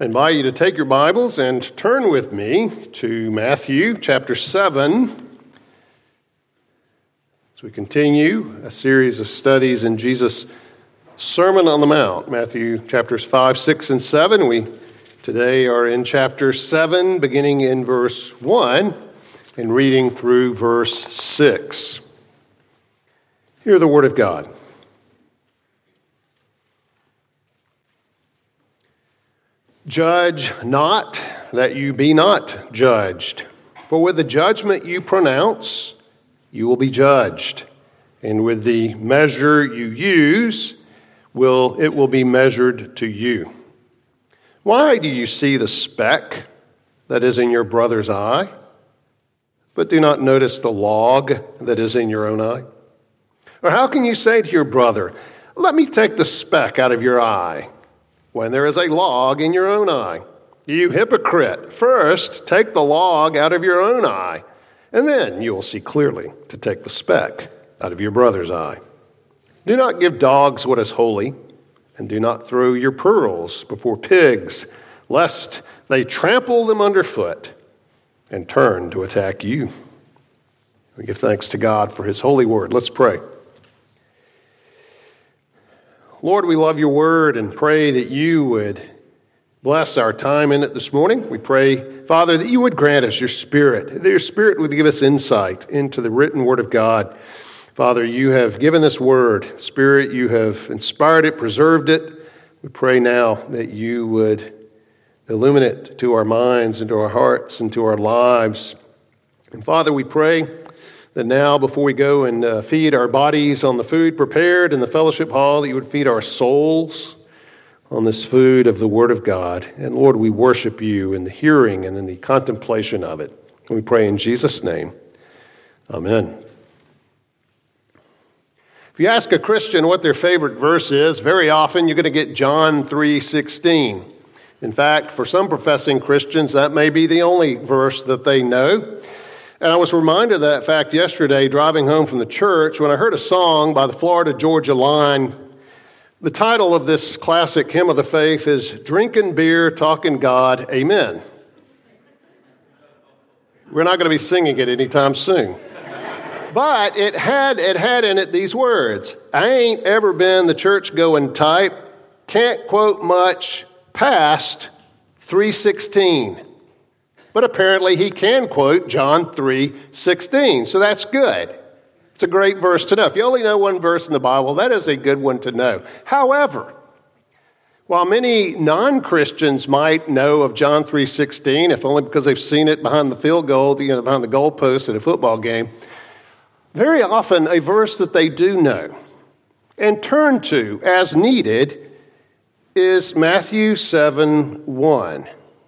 I invite you to take your Bibles and turn with me to Matthew chapter 7 as we continue a series of studies in Jesus' Sermon on the Mount, Matthew chapters 5, 6, and 7. We today are in chapter 7, beginning in verse 1 and reading through verse 6. Hear the word of God. Judge not, that you be not judged. For with the judgment you pronounce, you will be judged. And with the measure you use, it will be measured to you. Why do you see the speck that is in your brother's eye, but do not notice the log that is in your own eye? Or how can you say to your brother, let me take the speck out of your eye, when there is a log in your own eye? You hypocrite, first take the log out of your own eye, and then you will see clearly to take the speck out of your brother's eye. Do not give dogs what is holy, and do not throw your pearls before pigs, lest they trample them underfoot and turn to attack you. We give thanks to God for his holy word. Let's pray. Lord, we love your word and pray that you would bless our time in it this morning. We pray, Father, that you would grant us your Spirit, that your Spirit would give us insight into the written word of God. Father, you have given this word. Spirit, you have inspired it, preserved it. We pray now that you would illuminate it to our minds and to our hearts and to our lives. And Father, we pray that now, before we go and feed our bodies on the food prepared in the fellowship hall, that you would feed our souls on this food of the Word of God. And Lord, we worship you in the hearing and in the contemplation of it. And we pray in Jesus' name. Amen. If you ask a Christian what their favorite verse is, very often you're going to get John 3:16. In fact, for some professing Christians, that may be the only verse that they know. And I was reminded of that fact yesterday driving home from the church when I heard a song by the Florida Georgia Line. The title of this classic hymn of the faith is Drinking Beer, Talking God, Amen. We're not going to be singing it anytime soon. But it had in it these words: I ain't ever been the church-going type, can't quote much past 3:16. But apparently he can quote John 3:16, so that's good. It's a great verse to know. If you only know one verse in the Bible, that is a good one to know. However, while many non-Christians might know of John 3:16, if only because they've seen it behind the field goal, behind the goalpost at a football game, very often a verse that they do know and turn to as needed is Matthew 7:1.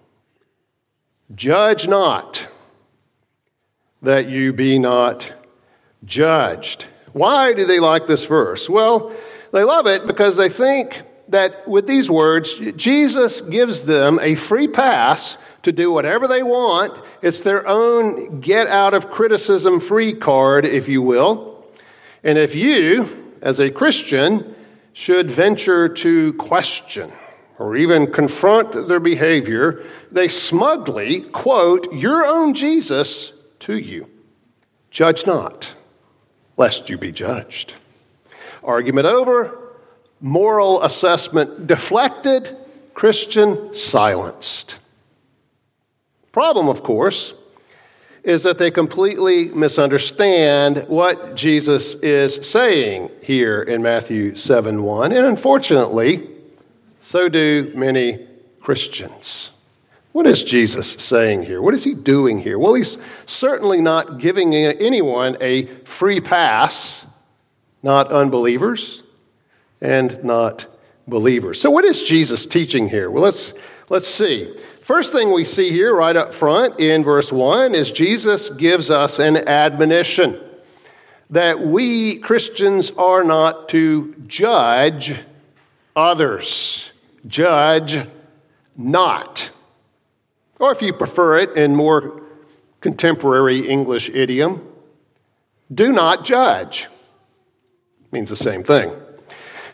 Judge not, that you be not judged. Why do they like this verse? Well, they love it because they think that with these words, Jesus gives them a free pass to do whatever they want. It's their own get-out-of-criticism-free card, if you will. And if you, as a Christian, should venture to question or even confront their behavior, they smugly quote your own Jesus to you. Judge not, lest you be judged. Argument over, moral assessment deflected, Christian silenced. Problem, of course, is that they completely misunderstand what Jesus is saying here in Matthew 7:1, and unfortunately, so do many Christians. What is Jesus saying here? What is he doing here? Well, he's certainly not giving anyone a free pass, not unbelievers and not believers. So what is Jesus teaching here? Well, let's see. First thing we see here right up front in verse 1 is Jesus gives us an admonition that we Christians are not to judge others. Judge not. Or if you prefer it in more contemporary English idiom, do not judge. Means the same thing.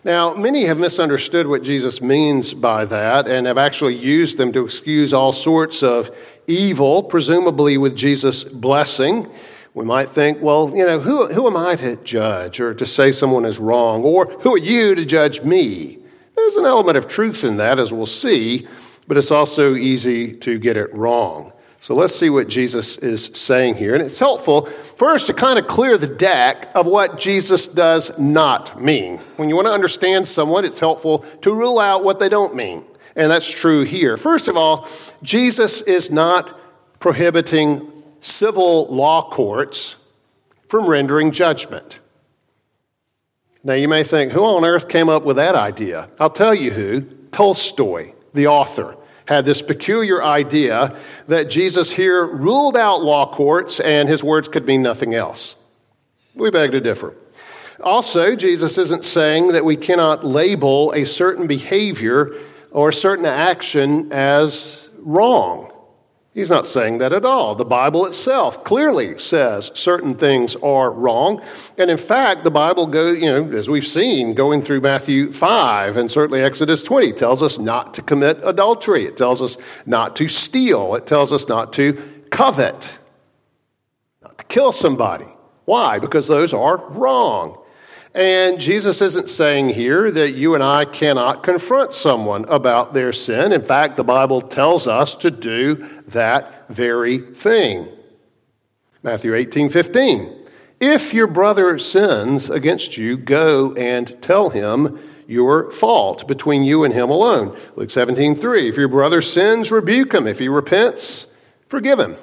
Now, many have misunderstood what Jesus means by that and have actually used them to excuse all sorts of evil, presumably with Jesus' blessing. We might think, well, who am I to judge or to say someone is wrong? Or who are you to judge me? There's an element of truth in that, as we'll see, but it's also easy to get it wrong. So let's see what Jesus is saying here. And it's helpful, first, to kind of clear the deck of what Jesus does not mean. When you want to understand someone, it's helpful to rule out what they don't mean. And that's true here. First of all, Jesus is not prohibiting civil law courts from rendering judgment. Now, you may think, who on earth came up with that idea? I'll tell you who. Tolstoy, the author, had this peculiar idea that Jesus here ruled out law courts and his words could mean nothing else. We beg to differ. Also, Jesus isn't saying that we cannot label a certain behavior or a certain action as wrong. He's not saying that at all. The Bible itself clearly says certain things are wrong. And in fact, the Bible goes, as we've seen, going through Matthew 5 and certainly Exodus 20, tells us not to commit adultery. It tells us not to steal. It tells us not to covet, not to kill somebody. Why? Because those are wrong. And Jesus isn't saying here that you and I cannot confront someone about their sin. In fact, the Bible tells us to do that very thing. Matthew 18:15. If your brother sins against you, go and tell him your fault between you and him alone. Luke 17:3. If your brother sins, rebuke him. If he repents, forgive him.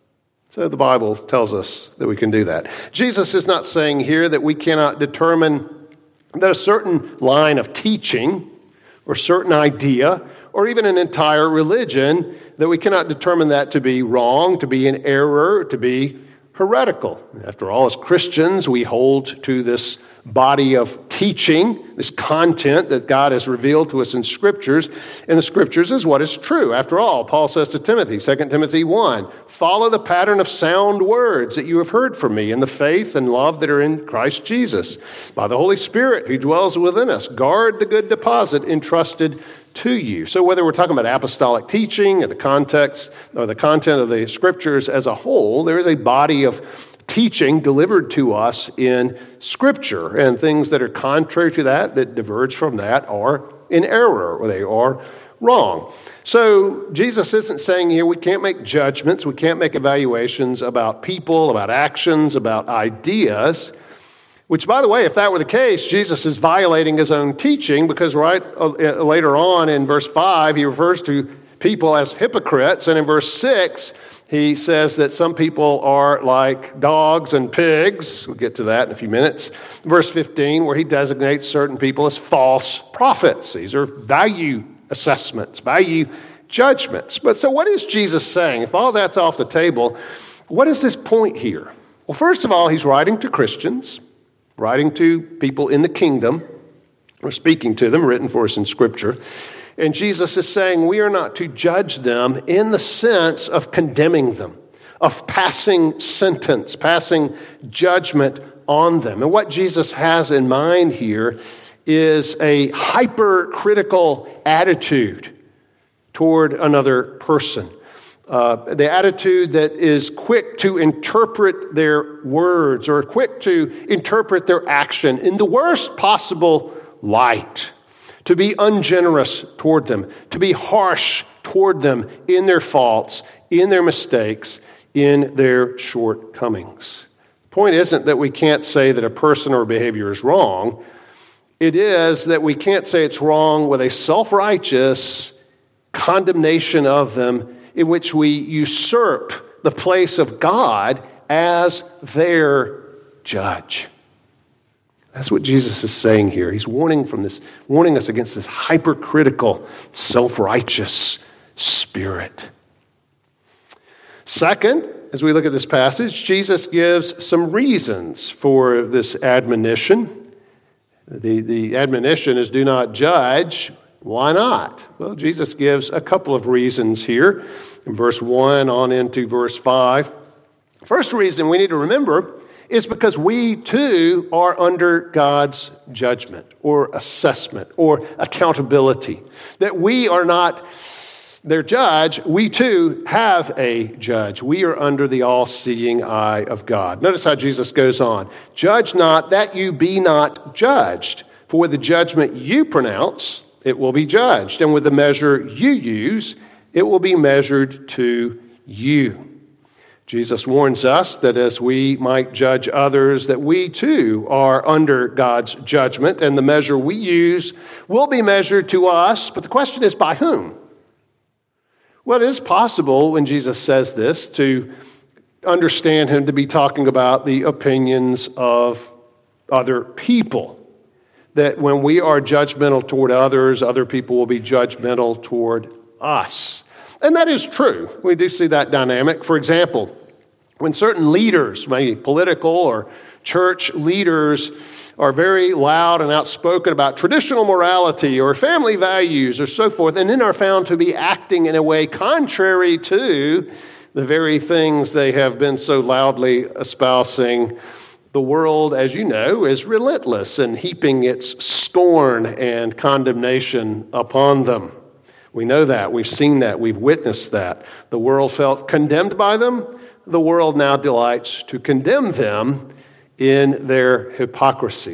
So the Bible tells us that we can do that. Jesus is not saying here that we cannot determine that a certain line of teaching or certain idea or even an entire religion, that we cannot determine that to be wrong, to be in error, to be heretical. After all, as Christians, we hold to this body of teaching, this content that God has revealed to us in Scriptures, and the Scriptures is what is true. After all, Paul says to Timothy, 2 Timothy 1, follow the pattern of sound words that you have heard from me in the faith and love that are in Christ Jesus. By the Holy Spirit who dwells within us, guard the good deposit entrusted to you. So whether we're talking about apostolic teaching or the context or the content of the Scriptures as a whole, there is a body of teaching delivered to us in Scripture, and things that are contrary to that, that diverge from that, are in error or they are wrong. So Jesus isn't saying here we can't make judgments, we can't make evaluations about people, about actions, about ideas. Which, by the way, if that were the case, Jesus is violating his own teaching, because later on in verse 5, he refers to people as hypocrites. And in verse 6, he says that some people are like dogs and pigs. We'll get to that in a few minutes. Verse 15, where he designates certain people as false prophets. These are value assessments, value judgments. But so what is Jesus saying? If all that's off the table, what is this point here? Well, first of all, he's writing to Christians, writing to people in the kingdom, or speaking to them, written for us in Scripture. And Jesus is saying we are not to judge them in the sense of condemning them, of passing sentence, passing judgment on them. And what Jesus has in mind here is a hypercritical attitude toward another person. The attitude that is quick to interpret their words or quick to interpret their action in the worst possible light, to be ungenerous toward them, to be harsh toward them in their faults, in their mistakes, in their shortcomings. The point isn't that we can't say that a person or behavior is wrong. It is that we can't say it's wrong with a self-righteous condemnation of them in which we usurp the place of God as their judge. That's what Jesus is saying here. He's warning us against this hypercritical, self-righteous spirit. Second, as we look at this passage, Jesus gives some reasons for this admonition. The admonition is do not judge. Why not? Well, Jesus gives a couple of reasons here in verse 1 on into verse 5. First reason we need to remember is because we too are under God's judgment or assessment or accountability. That we are not their judge, we too have a judge. We are under the all-seeing eye of God. Notice how Jesus goes on. Judge not that you be not judged. For with the judgment you pronounce, it will be judged. And with the measure you use, it will be measured to you. Jesus warns us that as we might judge others, that we too are under God's judgment, and the measure we use will be measured to us. But the question is, by whom? Well, it is possible when Jesus says this to understand him to be talking about the opinions of other people. That when we are judgmental toward others, other people will be judgmental toward us. And that is true. We do see that dynamic. For example, when certain leaders, maybe political or church leaders, are very loud and outspoken about traditional morality or family values or so forth, and then are found to be acting in a way contrary to the very things they have been so loudly espousing, the world, as you know, is relentless in heaping its scorn and condemnation upon them. We know that. We've seen that. We've witnessed that. The world felt condemned by them. The world now delights to condemn them in their hypocrisy.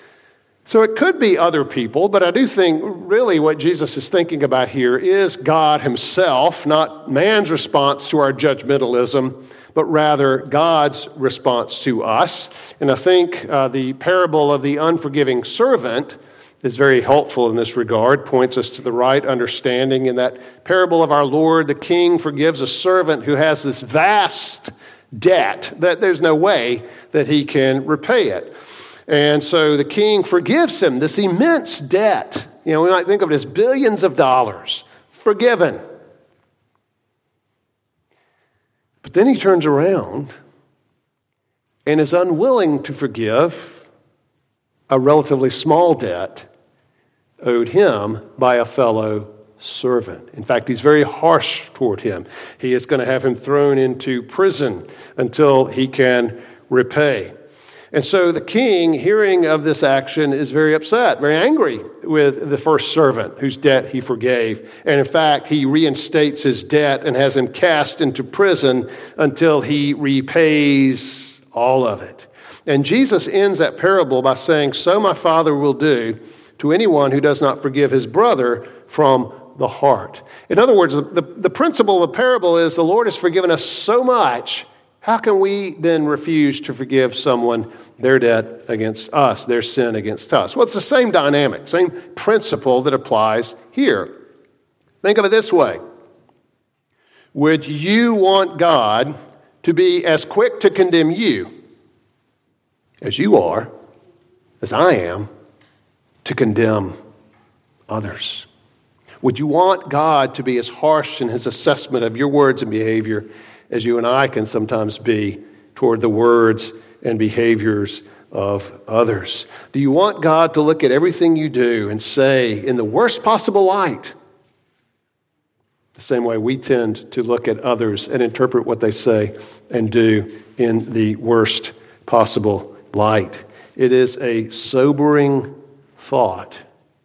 So it could be other people, but I do think really what Jesus is thinking about here is God himself, not man's response to our judgmentalism, but rather God's response to us. And I think the parable of the unforgiving servant is very helpful in this regard, points us to the right understanding. In that parable of our Lord, the king forgives a servant who has this vast debt that there's no way that he can repay it. And so the king forgives him this immense debt. We might think of it as billions of dollars, forgiven. But then he turns around and is unwilling to forgive a relatively small debt owed him by a fellow servant. In fact, he's very harsh toward him. He is going to have him thrown into prison until he can repay. And so the king, hearing of this action, is very upset, very angry with the first servant whose debt he forgave. And in fact, he reinstates his debt and has him cast into prison until he repays all of it. And Jesus ends that parable by saying, "So my Father will do to anyone who does not forgive his brother from the heart." In other words, the principle of the parable is the Lord has forgiven us so much. How can we then refuse to forgive someone their debt against us, their sin against us? Well, it's the same dynamic, same principle that applies here. Think of it this way. Would you want God to be as quick to condemn you as you are, as I am, to condemn others? Would you want God to be as harsh in his assessment of your words and behavior as you and I can sometimes be toward the words and behaviors of others? Do you want God to look at everything you do and say in the worst possible light, the same way we tend to look at others and interpret what they say and do in the worst possible light? It is a sobering thought.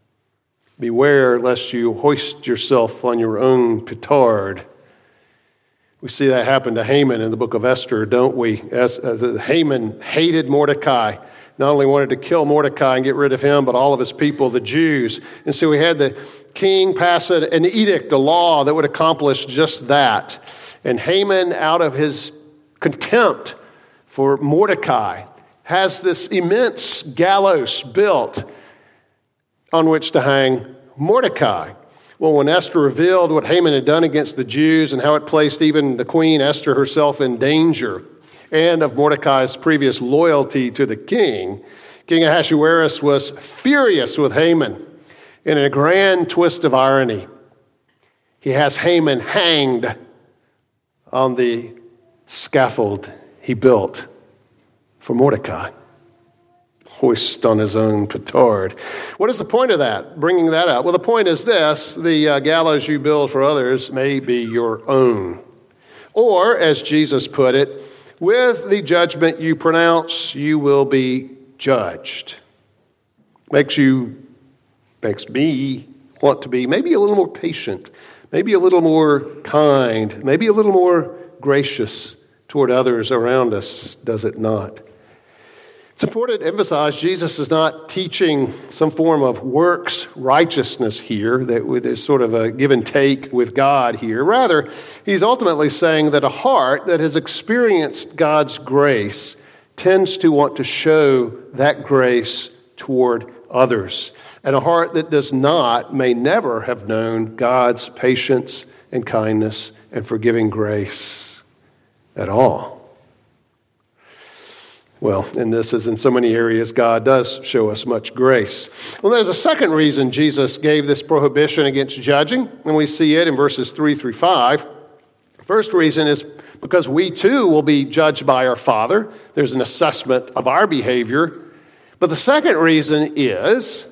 Beware lest you hoist yourself on your own petard. We see that happen to Haman in the book of Esther, don't we? As Haman hated Mordecai, not only wanted to kill Mordecai and get rid of him, but all of his people, the Jews. And so we had the king pass an edict, a law that would accomplish just that. And Haman, out of his contempt for Mordecai, has this immense gallows built on which to hang Mordecai. Well, when Esther revealed what Haman had done against the Jews and how it placed even the queen Esther herself in danger, and of Mordecai's previous loyalty to the king, King Ahasuerus was furious with Haman. And in a grand twist of irony, he has Haman hanged on the scaffold he built for Mordecai. Hoist on his own petard. What is the point of that, bringing that out? Well, the point is this: the gallows you build for others may be your own. Or, as Jesus put it, with the judgment you pronounce, you will be judged. Makes me want to be maybe a little more patient, maybe a little more kind, maybe a little more gracious toward others around us, does it not? It's important to emphasize Jesus is not teaching some form of works righteousness here, that there's sort of a give and take with God here. Rather, he's ultimately saying that a heart that has experienced God's grace tends to want to show that grace toward others. And a heart that does not may never have known God's patience and kindness and forgiving grace at all. Well, and this is in so many areas, God does show us much grace. Well, there's a second reason Jesus gave this prohibition against judging, and we see it in verses 3 through 5. The first reason is because we too will be judged by our Father. There's an assessment of our behavior. But the second reason is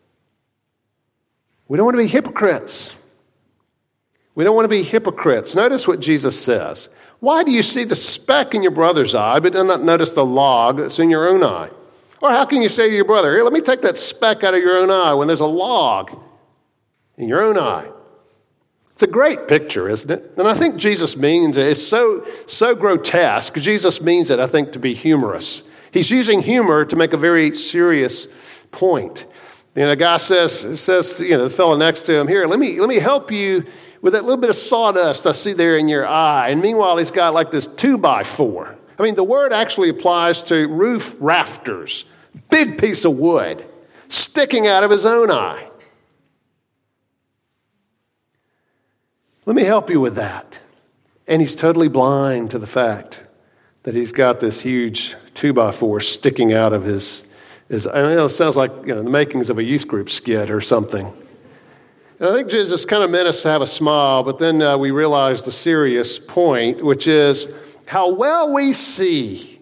we don't want to be hypocrites. We don't want to be hypocrites. Notice what Jesus says. Why do you see the speck in your brother's eye, but do not notice the log that's in your own eye? Or how can you say to your brother, here, let me take that speck out of your own eye when there's a log in your own eye? It's a great picture, isn't it? And I think Jesus means it. It's so grotesque. Jesus means it, I think, to be humorous. He's using humor to make a very serious point. A guy says, the fellow next to him, here, let me help you with that little bit of sawdust I see there in your eye. And meanwhile, he's got like this 2x4. I mean, the word actually applies to roof rafters, big piece of wood sticking out of his own eye. Let me help you with that. And he's totally blind to the fact that he's got this huge 2x4 sticking out of his it sounds like the makings of a youth group skit or something. And I think Jesus kind of meant us to have a smile, but then we realized the serious point, which is how well we see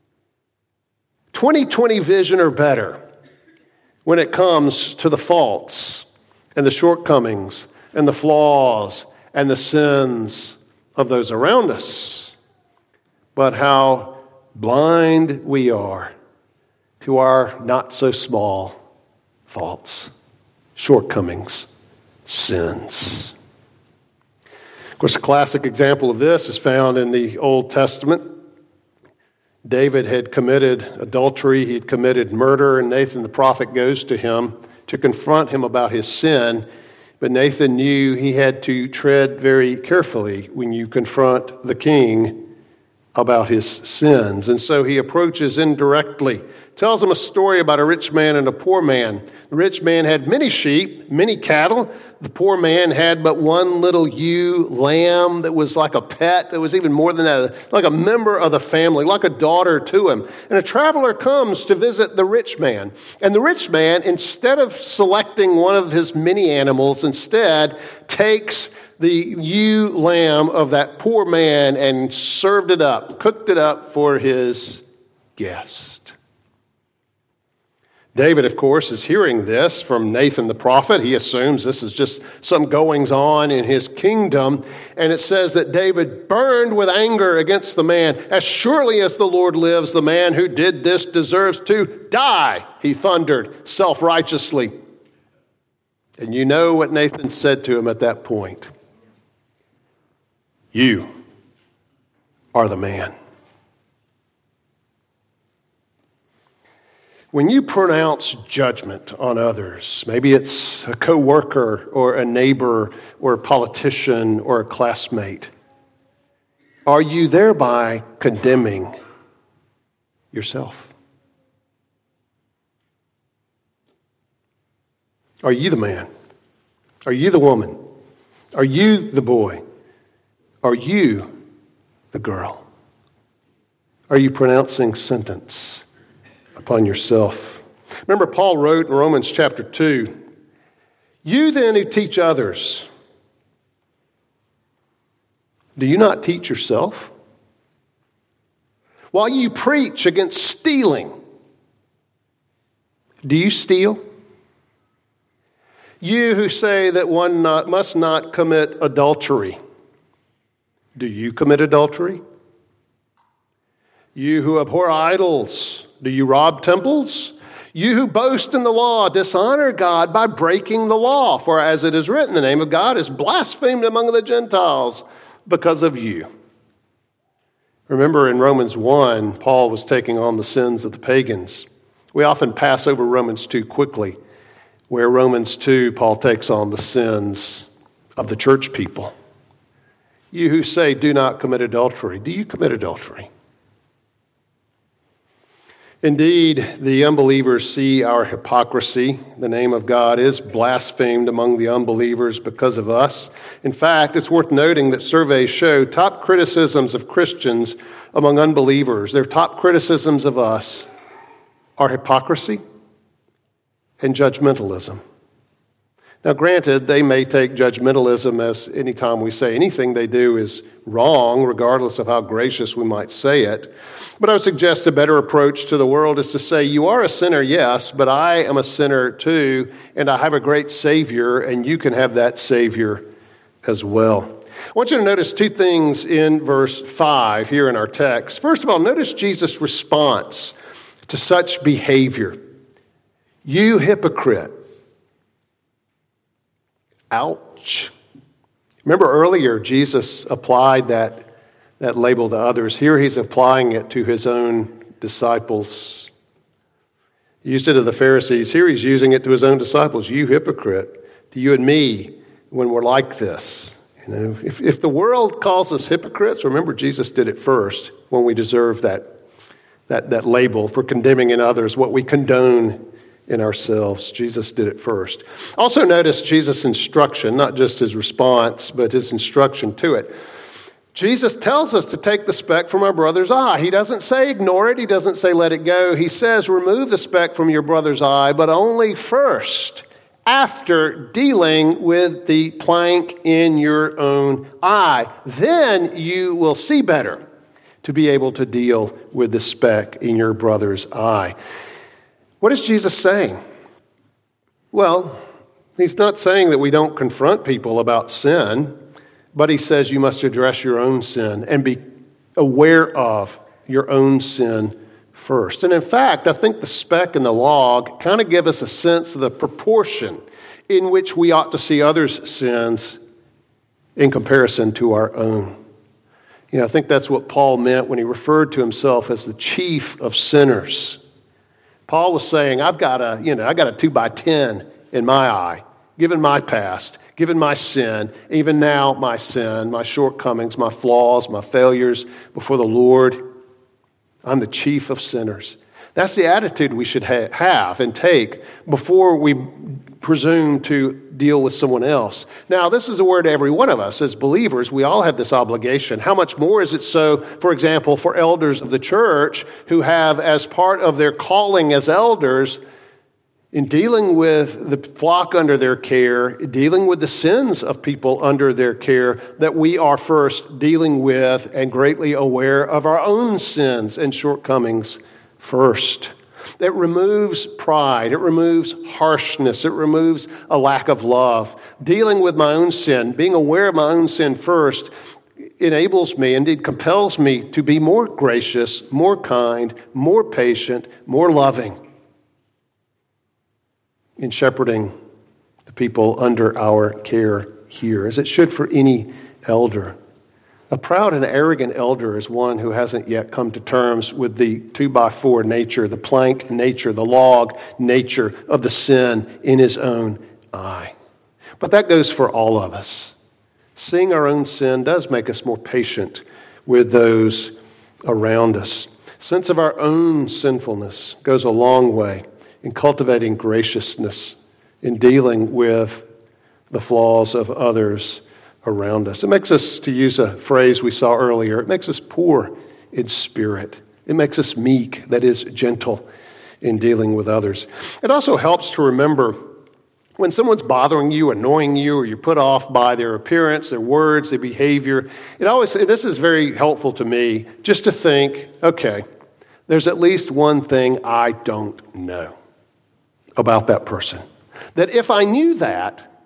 20/20 vision or better when it comes to the faults and the shortcomings and the flaws and the sins of those around us, but how blind we are to our not-so-small faults, shortcomings, sins. Of course, a classic example of this is found in the Old Testament. David had committed adultery, he had committed murder, and Nathan the prophet goes to him to confront him about his sin. But Nathan knew he had to tread very carefully when you confront the king about his sins. And so he approaches indirectly, tells him a story about a rich man and a poor man. The rich man had many sheep, many cattle. The poor man had but one little ewe lamb that was like a pet, that was even more than that, like a member of the family, like a daughter to him. And a traveler comes to visit the rich man. And the rich man, instead of selecting one of his many animals, instead takes the ewe lamb of that poor man and served it up, cooked it up for his guest. David, of course, is hearing this from Nathan the prophet. He assumes this is just some goings on in his kingdom. And it says that David burned with anger against the man. As surely as the Lord lives, the man who did this deserves to die, he thundered self-righteously. And you know what Nathan said to him at that point. You are the man. When you pronounce judgment on others, maybe it's a coworker or a neighbor or a politician or a classmate, are you thereby condemning yourself? Are you the man? Are you the woman? Are you the boy? Are you the girl? Are you pronouncing sentence upon yourself? Remember, Paul wrote in Romans chapter 2, you then who teach others, do you not teach yourself? While you preach against stealing, do you steal? You who say that one must not commit adultery, do you commit adultery? You who abhor idols, do you rob temples? You who boast in the law, dishonor God by breaking the law. For as it is written, the name of God is blasphemed among the Gentiles because of you. Remember in Romans 1, Paul was taking on the sins of the pagans. We often pass over Romans 2 quickly, where Romans 2, Paul takes on the sins of the church people. You who say, do not commit adultery, do you commit adultery? Indeed, the unbelievers see our hypocrisy. The name of God is blasphemed among the unbelievers because of us. In fact, it's worth noting that surveys show top criticisms of Christians among unbelievers, their top criticisms of us are hypocrisy and judgmentalism. Now, granted, they may take judgmentalism as any time we say anything they do is wrong, regardless of how gracious we might say it. But I would suggest a better approach to the world is to say, you are a sinner, yes, but I am a sinner too, and I have a great Savior, and you can have that Savior as well. I want you to notice two things in verse 5 here in our text. First of all, notice Jesus' response to such behavior. You hypocrite. Ouch. Remember earlier, Jesus applied that label to others. Here he's applying it to his own disciples. He used it to the Pharisees. Here he's using it to his own disciples. You hypocrite. To you and me when we're like this. You know, if the world calls us hypocrites, remember Jesus did it first when we deserve that label for condemning in others what we condone in ourselves. Jesus did it first. Also notice Jesus' instruction, not just his response, but his instruction to it. Jesus tells us to take the speck from our brother's eye. He doesn't say ignore it. He doesn't say let it go. He says remove the speck from your brother's eye, but only first after dealing with the plank in your own eye. Then you will see better to be able to deal with the speck in your brother's eye. What is Jesus saying? Well, he's not saying that we don't confront people about sin, but he says you must address your own sin and be aware of your own sin first. And in fact, I think the speck and the log kind of give us a sense of the proportion in which we ought to see others' sins in comparison to our own. You know, I think that's what Paul meant when he referred to himself as the chief of sinners. Paul was saying, I got a 2x10 in my eye, given my past, given my sin, even now my sin, my shortcomings, my flaws, my failures before the Lord. I'm the chief of sinners. That's the attitude we should have and take before we presume to deal with someone else. Now, this is a word to every one of us. As believers, we all have this obligation. How much more is it so, for example, for elders of the church who have, as part of their calling as elders, in dealing with the flock under their care, dealing with the sins of people under their care, that we are first dealing with and greatly aware of our own sins and shortcomings first. It removes pride. It removes harshness. It removes a lack of love. Dealing with my own sin, being aware of my own sin first, enables me, indeed compels me to be more gracious, more kind, more patient, more loving in shepherding the people under our care here, as it should for any elder. A proud and arrogant elder is one who hasn't yet come to terms with the 2x4 nature, the plank nature, the log nature of the sin in his own eye. But that goes for all of us. Seeing our own sin does make us more patient with those around us. Sense of our own sinfulness goes a long way in cultivating graciousness, in dealing with the flaws of others around us. It makes us, to use a phrase we saw earlier, it makes us poor in spirit. It makes us meek, that is, gentle in dealing with others. It also helps to remember when someone's bothering you, annoying you, or you're put off by their appearance, their words, their behavior. This is very helpful to me, just to think, okay, there's at least one thing I don't know about that person. That if I knew that,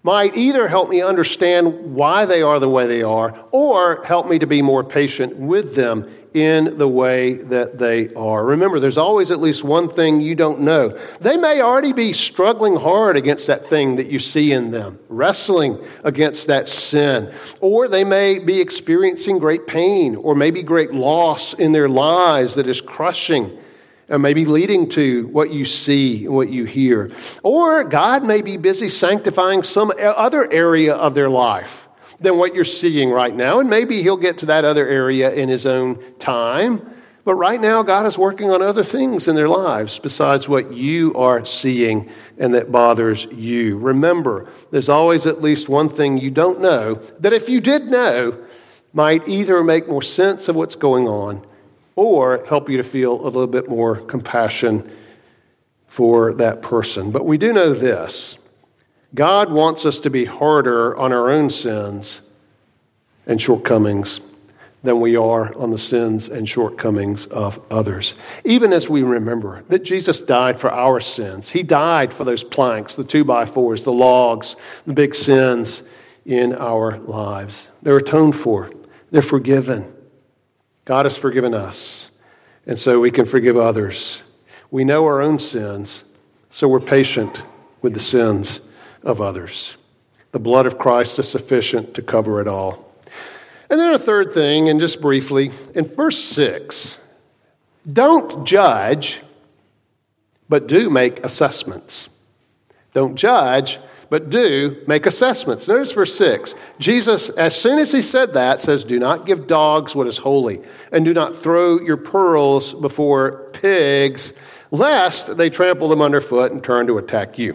might either help me understand why they are the way they are, or help me to be more patient with them in the way that they are. Remember, there's always at least one thing you don't know. They may already be struggling hard against that thing that you see in them, wrestling against that sin. Or they may be experiencing great pain or maybe great loss in their lives that is crushing and maybe leading to what you see and what you hear. Or God may be busy sanctifying some other area of their life than what you're seeing right now. And maybe he'll get to that other area in his own time. But right now, God is working on other things in their lives besides what you are seeing and that bothers you. Remember, there's always at least one thing you don't know that if you did know, might either make more sense of what's going on or help you to feel a little bit more compassion for that person. But we do know this. God wants us to be harder on our own sins and shortcomings than we are on the sins and shortcomings of others. Even as we remember that Jesus died for our sins. He died for those planks, the 2x4s, the logs, the big sins in our lives. They're atoned for. They're forgiven. God has forgiven us, and so we can forgive others. We know our own sins, so we're patient with the sins of others. The blood of Christ is sufficient to cover it all. And then a third thing, and just briefly, in verse 6, don't judge, but do make assessments. Don't judge, but do make assessments. Notice verse 6. Jesus, as soon as he said that, says, do not give dogs what is holy, and do not throw your pearls before pigs, lest they trample them underfoot and turn to attack you.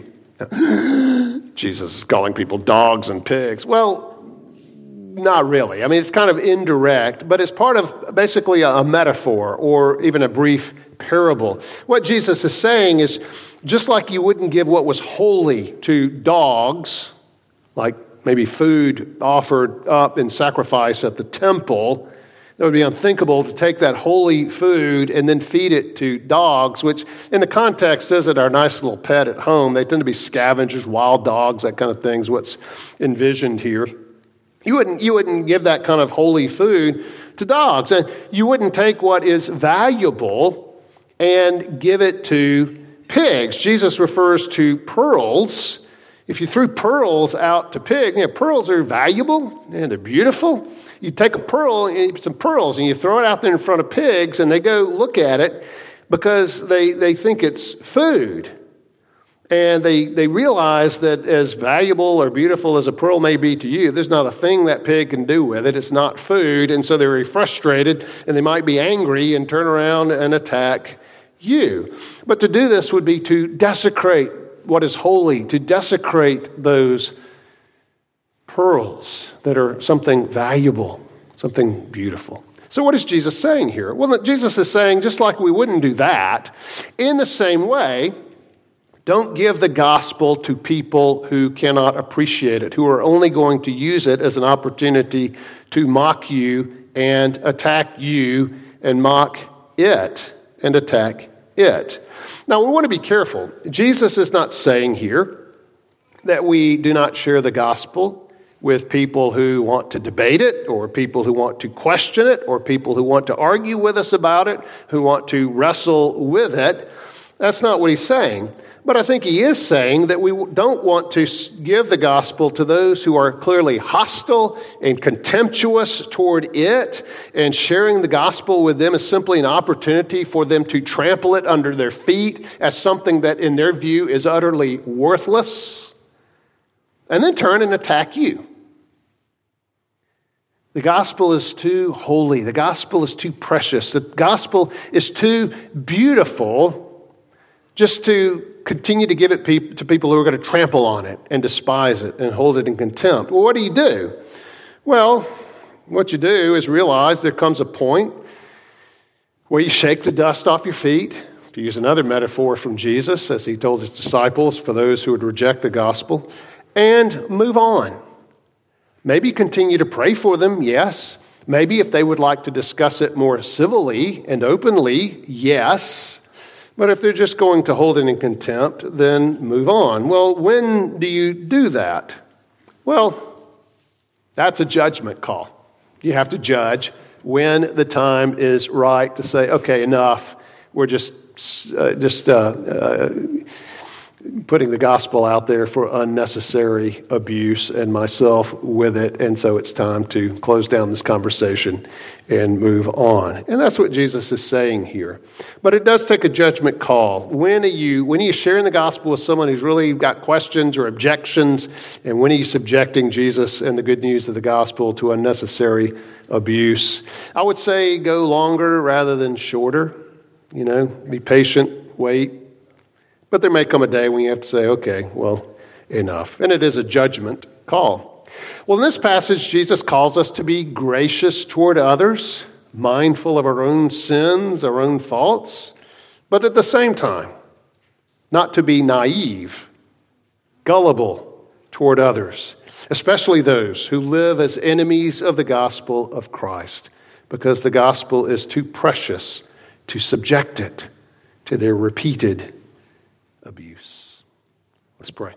Jesus is calling people dogs and pigs. Well, not really. I mean, it's kind of indirect, but it's part of basically a metaphor or even a brief parable. What Jesus is saying is, just like you wouldn't give what was holy to dogs, like maybe food offered up in sacrifice at the temple, it would be unthinkable to take that holy food and then feed it to dogs, which in the context isn't our nice little pet at home. They tend to be scavengers, wild dogs, that kind of thing is what's envisioned here. You wouldn't give that kind of holy food to dogs. And you wouldn't take what is valuable and give it to pigs. Jesus refers to pearls. If you threw pearls out to pigs, pearls are valuable and they're beautiful. You take a pearl, some pearls, and you throw it out there in front of pigs, and they go look at it because they think it's food. And they realize that as valuable or beautiful as a pearl may be to you, there's not a thing that pig can do with it. It's not food. And so they're very frustrated, and they might be angry and turn around and attack you. But to do this would be to desecrate what is holy, to desecrate those pearls that are something valuable, something beautiful. So what is Jesus saying here? Well, Jesus is saying, just like we wouldn't do that, in the same way, don't give the gospel to people who cannot appreciate it, who are only going to use it as an opportunity to mock you and attack you and mock it and attack it. Now, we want to be careful. Jesus is not saying here that we do not share the gospel with people who want to debate it, or people who want to question it, or people who want to argue with us about it, who want to wrestle with it. That's not what he's saying. But I think he is saying that we don't want to give the gospel to those who are clearly hostile and contemptuous toward it, and sharing the gospel with them is simply an opportunity for them to trample it under their feet as something that in their view is utterly worthless, and then turn and attack you. The gospel is too holy. The gospel is too precious. The gospel is too beautiful just to continue to give it to people who are going to trample on it and despise it and hold it in contempt. Well, what do? Well, what you do is realize there comes a point where you shake the dust off your feet, to use another metaphor from Jesus, as he told his disciples, for those who would reject the gospel, and move on. Maybe continue to pray for them, yes. Maybe if they would like to discuss it more civilly and openly, yes. But if they're just going to hold it in contempt, then move on. Well, when do you do that? Well, that's a judgment call. You have to judge when the time is right to say, okay, enough. We're just putting the gospel out there for unnecessary abuse and myself with it, and so it's time to close down this conversation and move on. And that's what Jesus is saying here. But it does take a judgment call. When are you sharing the gospel with someone who's really got questions or objections, and when are you subjecting Jesus and the good news of the gospel to unnecessary abuse? I would say go longer rather than shorter. Be patient, wait. But there may come a day when you have to say, okay, well, enough. And it is a judgment call. Well, in this passage, Jesus calls us to be gracious toward others, mindful of our own sins, our own faults, but at the same time, not to be naive, gullible toward others, especially those who live as enemies of the gospel of Christ, because the gospel is too precious to subject it to their repeated abuse. Let's pray.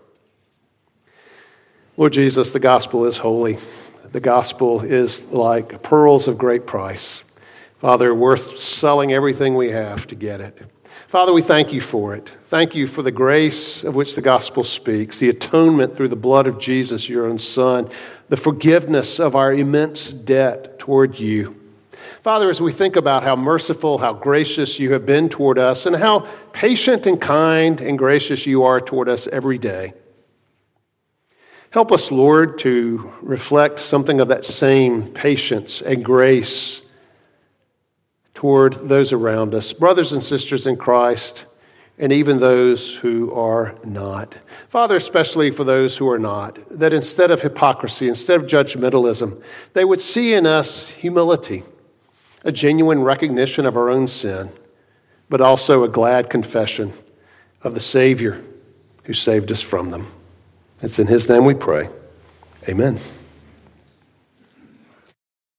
Lord Jesus, the gospel is holy. The gospel is like pearls of great price. Father, worth selling everything we have to get it. Father, we thank you for it. Thank you for the grace of which the gospel speaks, the atonement through the blood of Jesus, your own Son, the forgiveness of our immense debt toward you. Father, as we think about how merciful, how gracious you have been toward us, and how patient and kind and gracious you are toward us every day, help us, Lord, to reflect something of that same patience and grace toward those around us, brothers and sisters in Christ, and even those who are not. Father, especially for those who are not, that instead of hypocrisy, instead of judgmentalism, they would see in us humility, a genuine recognition of our own sin, but also a glad confession of the Savior who saved us from them. It's in his name we pray. Amen.